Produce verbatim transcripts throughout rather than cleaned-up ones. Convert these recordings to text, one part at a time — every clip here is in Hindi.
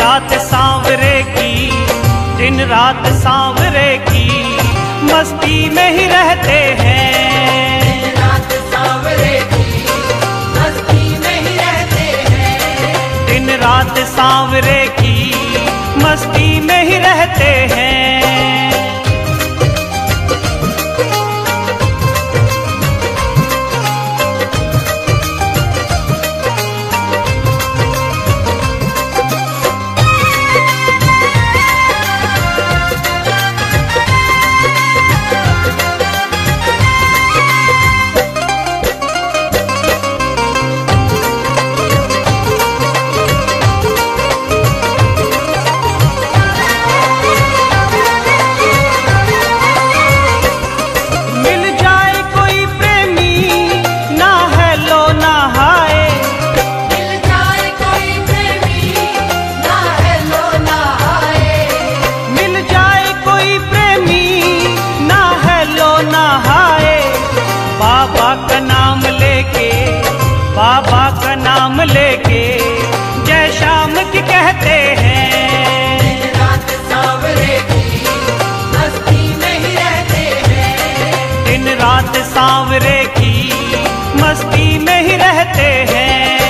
रात सांवरे की, दिन रात सांवरे की मस्ती में ही रहते हैं। दिन रात सांवरे की मस्ती में ही रहते हैं। दिन रात सांवरे की मस्ती में ही रहते हैं। बाबा का नाम लेके जय श्याम की कहते हैं। दिन रात सांवरे की मस्ती में ही रहते हैं। दिन रात सांवरे की मस्ती में ही रहते हैं।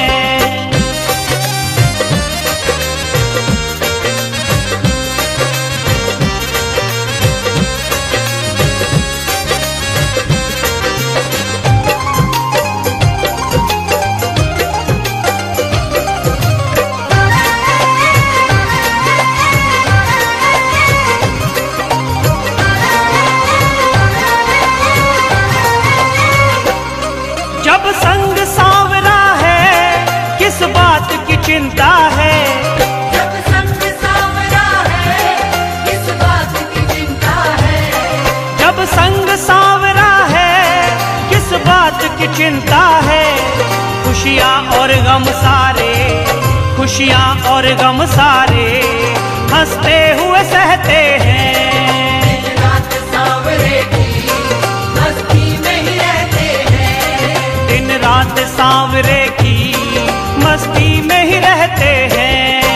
जब संग सांवरा है किस बात की चिंता है। जब संग सांवरा है किस बात की चिंता है। जब संग सांवरा है किस बात की चिंता है। खुशियाँ और गम सारे, खुशियाँ और गम सारे हंसते हुए सहते हैं। दिन रात सांवरे की मस्ती में ही रहते हैं। दिन रात सांवरे की मस्ती में ही रहते हैं।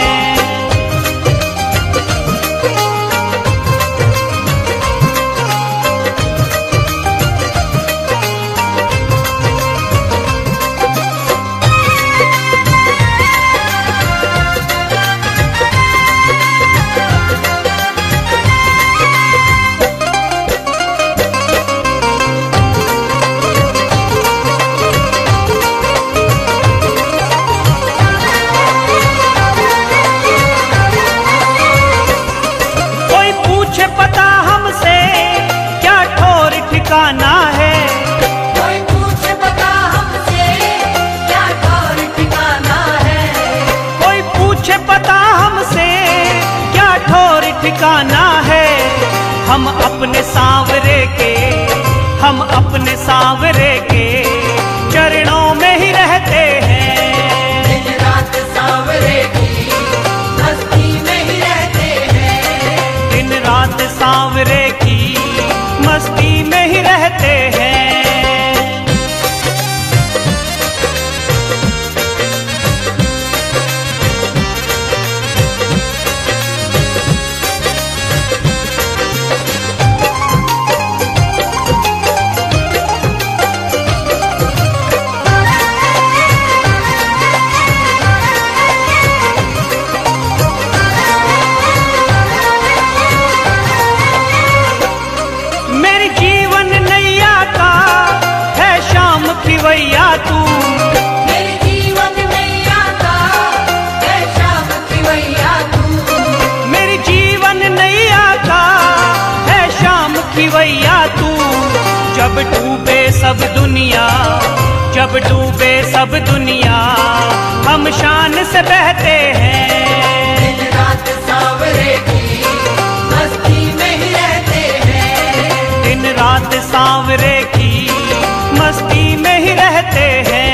पता हमसे क्या ठोर ठिकाना है। कोई पूछे पता हमसे क्या ठोर ठिकाना है। कोई पूछे पता हमसे क्या ठोर ठिकाना है। हम अपने सांवरे के, हम अपने सांवरे के चरणों में ही रहते हैं। दिन रात सांवरे की मस्ती में ही रहते हैं। दिन रात सांवरे की मस्ती में ही रहते हैं। खिवैया तू, मेरे जीवन नैया का है श्याम खिवैया तू। मेरे जीवन नैया का है श्याम खिवैया तू। जब डूबे सब दुनिया, जब डूबे सब दुनिया हम शान से बहते हैं। दिन रात सांवरे की मस्ती में ही रहते हैं। दिन रात सांवरे की मस्ती में ही रहते हैं।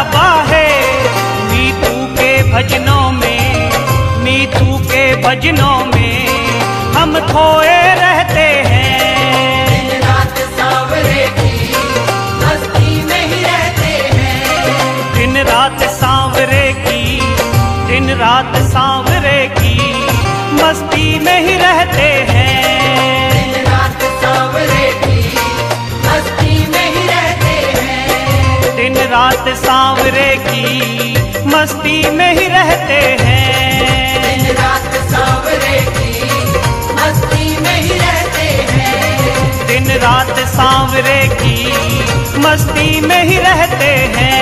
शराबा है। मीतू के भजनों में, मीतू के भजनों में हम खोए रहते हैं। दिन रात सांवरे की मस्ती में ही रहते हैं। दिन रात सांवरे की, दिन रात सांवरे की मस्ती में ही रहते हैं। दिन रात सांवरे की मस्ती में ही रहते हैं। दिन रात सांवरे की मस्ती में ही रहते हैं। दिन रात सांवरे की मस्ती में ही रहते हैं। दिन रात सांवरे की मस्ती में ही रहते हैं।